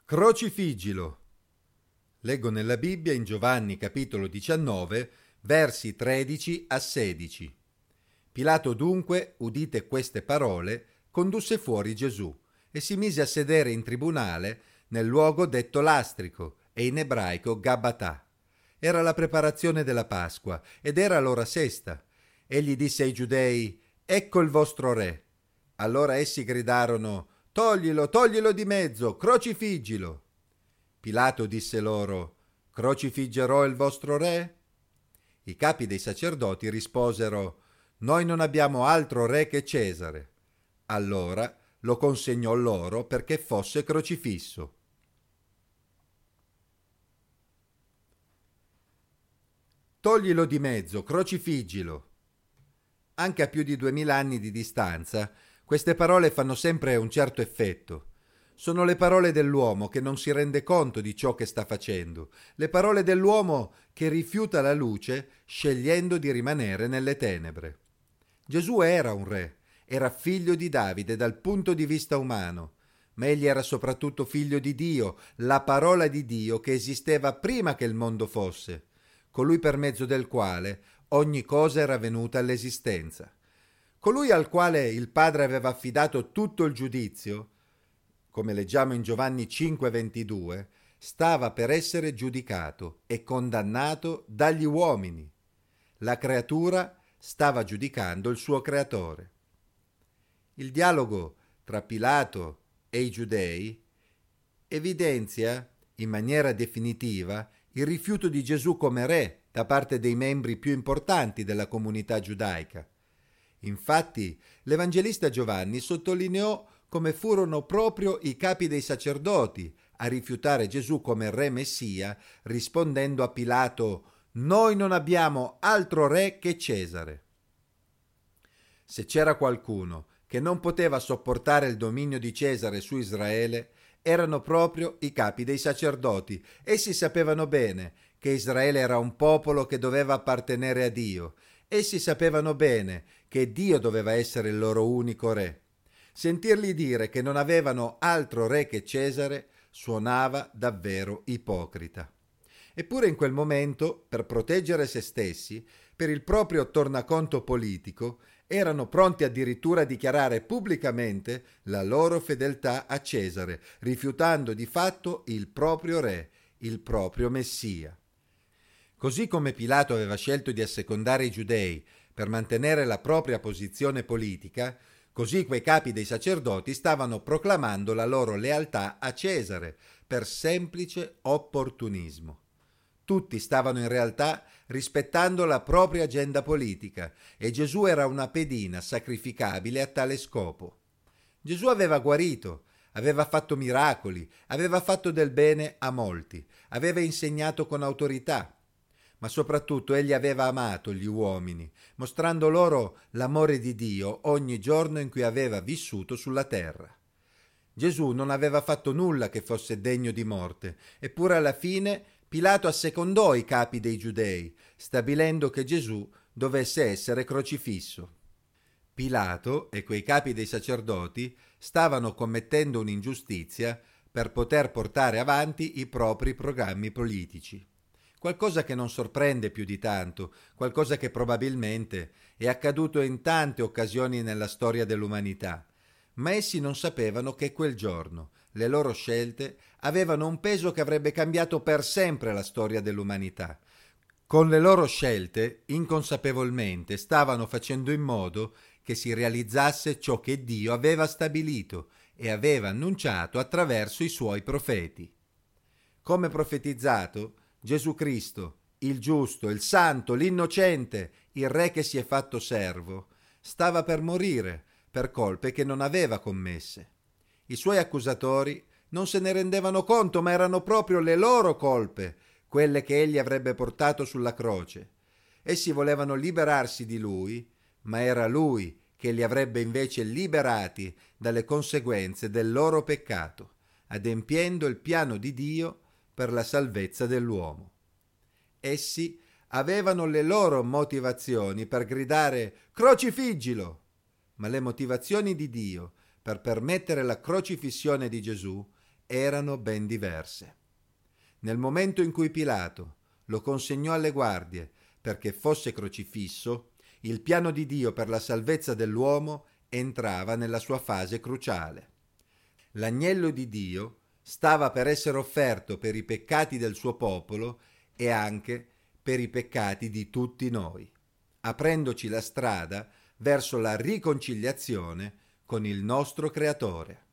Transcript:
Crocifiggilo. Leggo nella Bibbia in Giovanni capitolo 19, versi 13 a 16. Pilato dunque, udite queste parole, condusse fuori Gesù e si mise a sedere in tribunale nel luogo detto Lastrico e in ebraico Gabatà. Era la preparazione della Pasqua ed era l'ora sesta. Egli disse ai giudei: «Ecco il vostro re». Allora essi gridarono: «Toglilo, toglilo di mezzo, crocifiggilo». Pilato disse loro: «Crocifiggerò il vostro re?» I capi dei sacerdoti risposero: «Noi non abbiamo altro re che Cesare». Allora lo consegnò loro perché fosse crocifisso. Toglilo di mezzo, crocifiggilo. Anche a più di 2000 anni di distanza, queste parole fanno sempre un certo effetto. Sono le parole dell'uomo che non si rende conto di ciò che sta facendo, le parole dell'uomo che rifiuta la luce scegliendo di rimanere nelle tenebre. Gesù era un re, era figlio di Davide dal punto di vista umano, ma egli era soprattutto figlio di Dio, la parola di Dio che esisteva prima che il mondo fosse, colui per mezzo del quale ogni cosa era venuta all'esistenza. Colui al quale il Padre aveva affidato tutto il giudizio, come leggiamo in Giovanni 5,22, stava per essere giudicato e condannato dagli uomini. La creatura stava giudicando il suo creatore. Il dialogo tra Pilato e i giudei evidenzia in maniera definitiva il rifiuto di Gesù come re da parte dei membri più importanti della comunità giudaica. Infatti, l'Evangelista Giovanni sottolineò come furono proprio i capi dei sacerdoti a rifiutare Gesù come re Messia, rispondendo a Pilato: «Noi non abbiamo altro re che Cesare». Se c'era qualcuno che non poteva sopportare il dominio di Cesare su Israele, erano proprio i capi dei sacerdoti. Essi sapevano bene che Israele era un popolo che doveva appartenere a Dio. Essi sapevano bene che Dio doveva essere il loro unico re. Sentirli dire che non avevano altro re che Cesare suonava davvero ipocrita. Eppure in quel momento, per proteggere se stessi, per il proprio tornaconto politico, erano pronti addirittura a dichiarare pubblicamente la loro fedeltà a Cesare, rifiutando di fatto il proprio re, il proprio Messia. Così come Pilato aveva scelto di assecondare i giudei per mantenere la propria posizione politica, così quei capi dei sacerdoti stavano proclamando la loro lealtà a Cesare per semplice opportunismo. Tutti stavano in realtà rispettando la propria agenda politica e Gesù era una pedina sacrificabile a tale scopo. Gesù aveva guarito, aveva fatto miracoli, aveva fatto del bene a molti, aveva insegnato con autorità, ma soprattutto egli aveva amato gli uomini, mostrando loro l'amore di Dio ogni giorno in cui aveva vissuto sulla terra. Gesù non aveva fatto nulla che fosse degno di morte, eppure alla fine Pilato assecondò i capi dei giudei, stabilendo che Gesù dovesse essere crocifisso. Pilato e quei capi dei sacerdoti stavano commettendo un'ingiustizia per poter portare avanti i propri programmi politici. Qualcosa che non sorprende più di tanto, qualcosa che probabilmente è accaduto in tante occasioni nella storia dell'umanità, ma essi non sapevano che quel giorno le loro scelte avevano un peso che avrebbe cambiato per sempre la storia dell'umanità. Con le loro scelte, inconsapevolmente, stavano facendo in modo che si realizzasse ciò che Dio aveva stabilito e aveva annunciato attraverso i suoi profeti. Come profetizzato, Gesù Cristo, il giusto, il santo, l'innocente, il re che si è fatto servo, stava per morire per colpe che non aveva commesse. I suoi accusatori non se ne rendevano conto, ma erano proprio le loro colpe, quelle che egli avrebbe portato sulla croce. Essi volevano liberarsi di lui, ma era lui che li avrebbe invece liberati dalle conseguenze del loro peccato, adempiendo il piano di Dio per la salvezza dell'uomo. Essi avevano le loro motivazioni per gridare «Crocifiggilo!», ma le motivazioni di Dio per permettere la crocifissione di Gesù erano ben diverse. Nel momento in cui Pilato lo consegnò alle guardie perché fosse crocifisso, il piano di Dio per la salvezza dell'uomo entrava nella sua fase cruciale. L'agnello di Dio stava per essere offerto per i peccati del suo popolo e anche per i peccati di tutti noi, aprendoci la strada verso la riconciliazione con il nostro Creatore.